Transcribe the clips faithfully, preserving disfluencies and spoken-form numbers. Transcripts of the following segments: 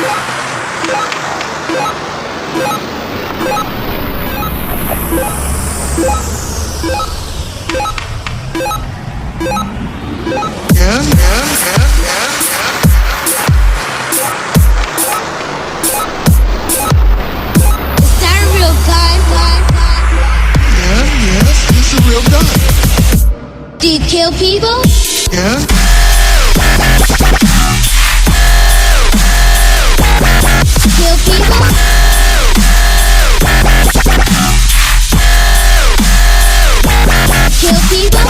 Do you kill people? Yeah. Kill people? Kill people?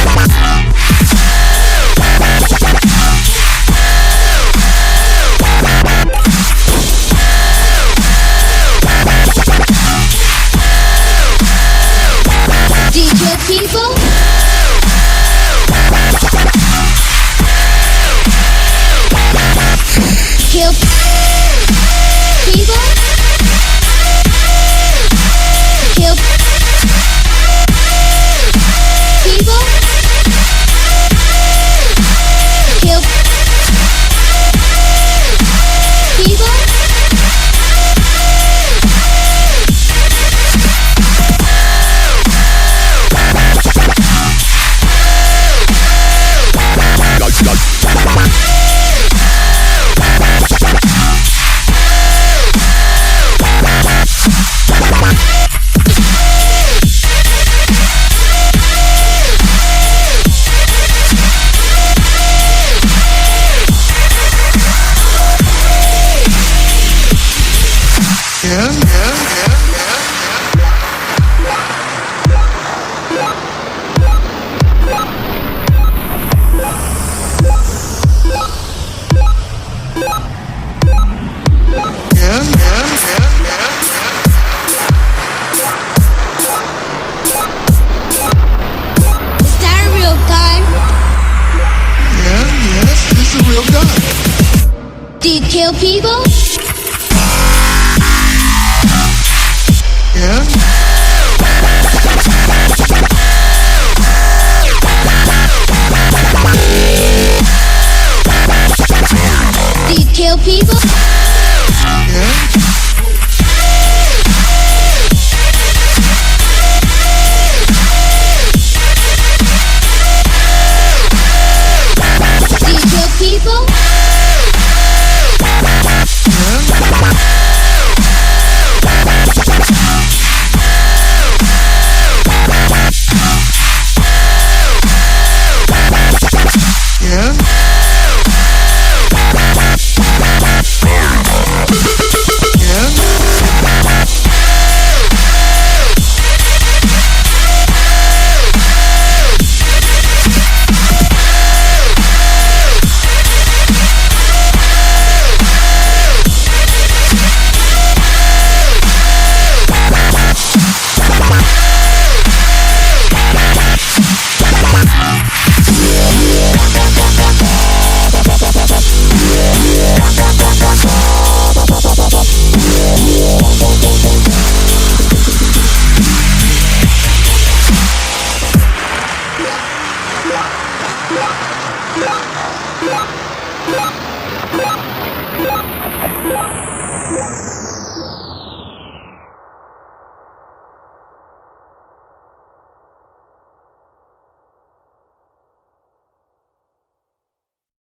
Do you kill people? Kill people? Kill people? Kill people? Yeah, yeah, yeah, yeah, yeah, yeah. Is that a real gun? Yeah, yes, it's a real gun. Do you kill people? Yeah. Do you kill people?